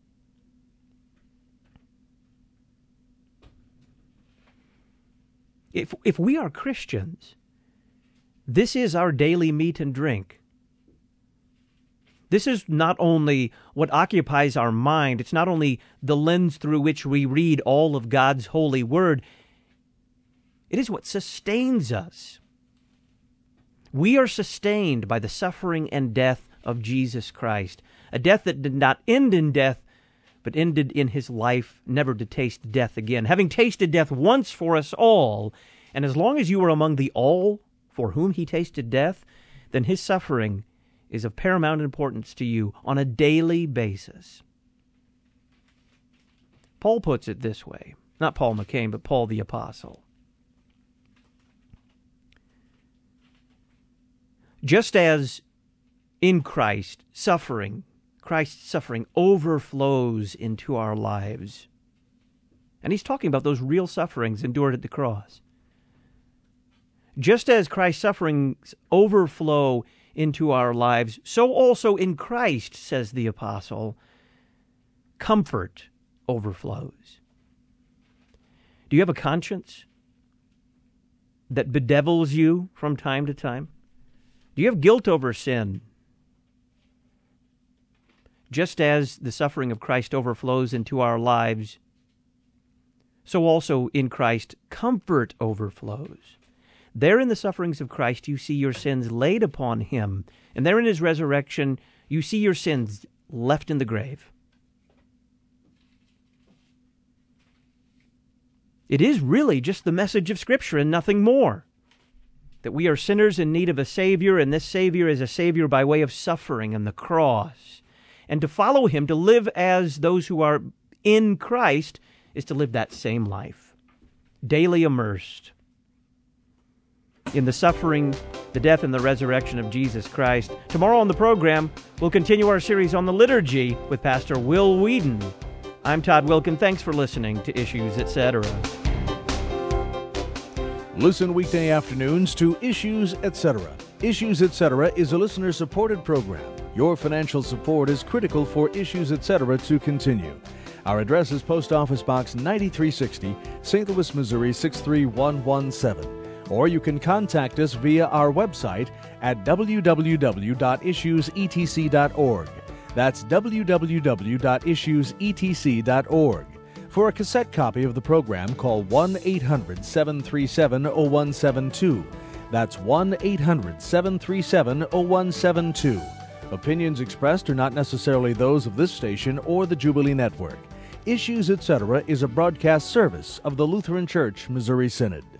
If if we are Christians, this is our daily meat and drink. This is not only what occupies our mind, it's not only the lens through which we read all of God's holy word, it is what sustains us. We are sustained by the suffering and death of Jesus Christ, a death that did not end in death, but ended in His life, never to taste death again. Having tasted death once for us all, and as long as you are among the all for whom He tasted death, then His suffering is of paramount importance to you on a daily basis. Paul puts it this way, not Paul McCain, but Paul the Apostle. Just as in Christ, suffering, Christ's suffering overflows into our lives. And he's talking about those real sufferings endured at the cross. Just as Christ's sufferings overflow into our lives, so also in Christ, says the apostle, comfort overflows. Do you have a conscience that bedevils you from time to time? Do you have guilt over sin? Just as the suffering of Christ overflows into our lives, so also in Christ comfort overflows. There in the sufferings of Christ you see your sins laid upon Him, and there in His resurrection you see your sins left in the grave. It is really just the message of Scripture and nothing more. That we are sinners in need of a Savior, and this Savior is a Savior by way of suffering and the cross. And to follow Him, to live as those who are in Christ, is to live that same life, daily immersed in the suffering, the death, and the resurrection of Jesus Christ. Tomorrow on the program, we'll continue our series on the liturgy with Pastor Will Whedon. I'm Todd Wilkin. Thanks for listening to Issues, et cetera. Listen weekday afternoons to Issues, et cetera. Issues, et cetera is a listener-supported program. Your financial support is critical for Issues, et cetera to continue. Our address is Post Office Box ninety-three sixty, Saint Louis, Missouri six three one one seven. Or you can contact us via our website at w w w dot issues e t c dot org. That's w w w dot issues e t c dot org. For a cassette copy of the program, call one eight hundred seven three seven oh one seven two. That's one eight hundred seven three seven oh one seven two. Opinions expressed are not necessarily those of this station or the Jubilee Network. Issues, et cetera is a broadcast service of the Lutheran Church Missouri Synod.